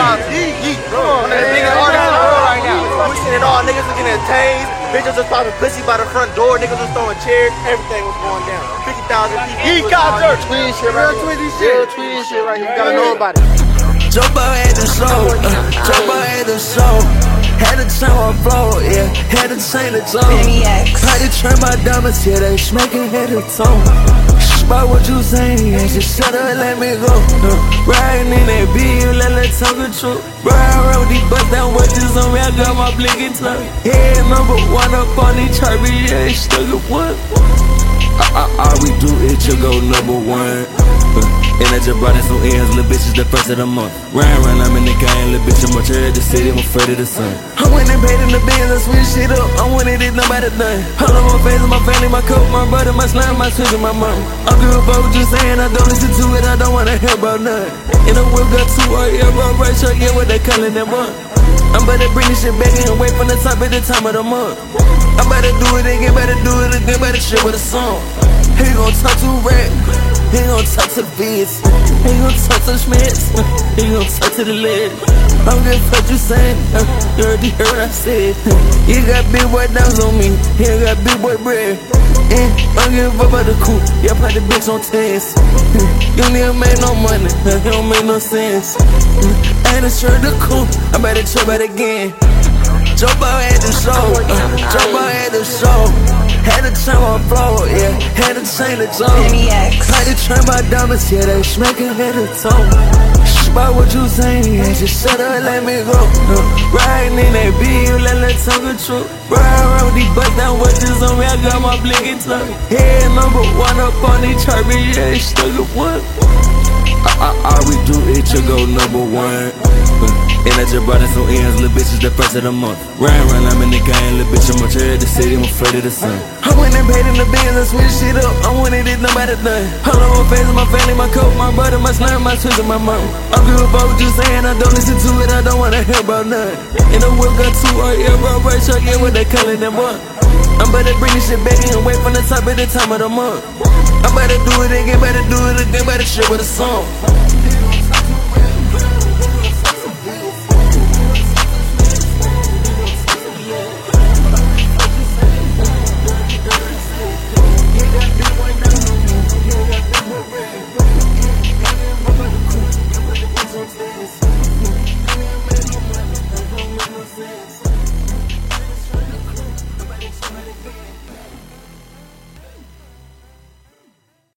Yeet. Come on, man. Biggest artist in the world right now. We seen it all. Niggas was getting tased. Bitches was popping pussy by the front door. Niggas was throwing chairs. Everything was going down. 50,000 people. Yeet concert. Twin shit right here. Real twin shit right here. You gotta know about it. Jump out at the show. Jump out at the show. Had to turn my flow, yeah. Had to change the tone. Had to turn my diamonds, yeah. They smaking head to toe. About what you saying, yeah. Just shut up and let me go. Riding in that beat, you let that talk the truth. Riding around with these bust down watches on me. I got my blinking tongue. Yeah, number one up on these charts, yeah. Stuck at one. All we do is just go number one. And I just brought in some ends, little bitches the first of the month. Ryan, I'm in the game, little bitch, I'm much at the city, I'm afraid of the sun. I went and paid in the Benz, I switch shit up, I wanted it, nobody done. All on my face, my family, my coat, my brother, my slime, my twins, and my mom. I don't give a fuck what you saying, I don't listen to it, I don't wanna hear about none. In the whip, got 2 yeah, bro, right short, yeah, what they calling them up. I'm about to bring this shit back and wait from the top at the time of the month. I'm about to do it again, better do it again, better shit with a song. He gon' talk to rap, he gon' talk to the beats, he gon' talk to the Schmitz, he gon' talk to the lid. I don't give a fuck you saying, you already heard what I said. You got big boy dogs on me, you got big boy bread. I don't give a fuck about the coupe, y'all put the bitch on test. You don't even make no money, it don't make no sense. I ain't sure the coupe, I better try that again. Jump out at the show, jump out at the show. Had to turn my flow, yeah, had to change the tone. Had to turn my diamonds, yeah, they smaking head to toe. About what you saying, yeah, just shut up and let me go. Riding in that beat, you let that talk the truth. Riding around with these bust down watches on me, I got my blinking tongue. Yeah, number one up on these charts, yeah, stuck at one. All we do is just go number one. And I just brought in some ends, little bitches the first of the month. Ryan, I'm in the game, little bitch, I'm much at the city, I'm afraid of the sun. I went and paid in the Benz, I switch shit up, I wanted it, nobody done. All on my face, my family, my coat, my brother, my slime, my twins, and my mom. I don't give a fuck what you saying, I don't listen to it, I don't wanna hear about none. In the whip, got 2 yeah, bro, right short, yeah, what they calling them up. I'm about to bring this shit back and wait from the top at the time of the month. I'm about to do it again, better shit with a song.